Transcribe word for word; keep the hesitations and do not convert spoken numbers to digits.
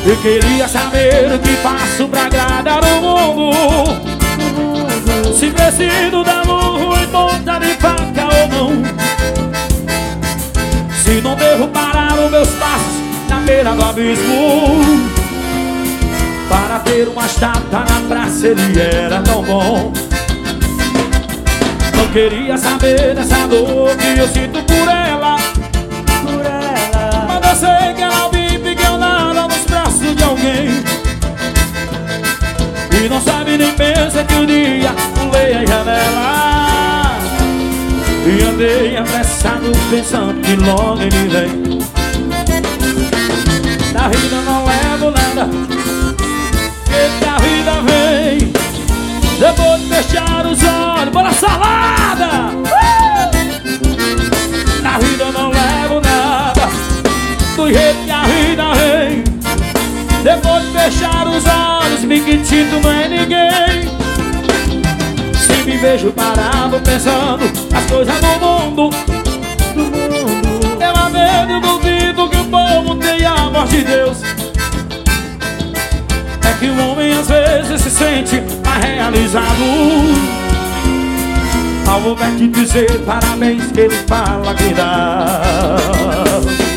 Eu queria saber o que faço pra agradar o mundo, se preciso dar lua em ponta de faca ou não. Se não devo parar os meus passos na beira do abismo, para ter uma estátua na praça ele era tão bom. Não queria saber dessa dor que eu sinto por ela, por ela. Mas eu sei que ela vive que eu nada nos braços de alguém, e não sabe nem pensa que um dia pulei a janela e andei apressado pensando que logo ele vem. Da vida não levo nada, que da vida vem depois de fechar os olhos. Bora salada! Uh! Da vida não levo nada, do jeito que a vida vem depois de fechar os olhos. Me quitito não é ninguém. Se me vejo parado pensando as coisas do mundo, do mundo, ela mesmo duvido que o povo tenha a voz de Deus. É que o homem às vezes se sente mais realizado ao ouvir te dizer parabéns que ele fala que dá.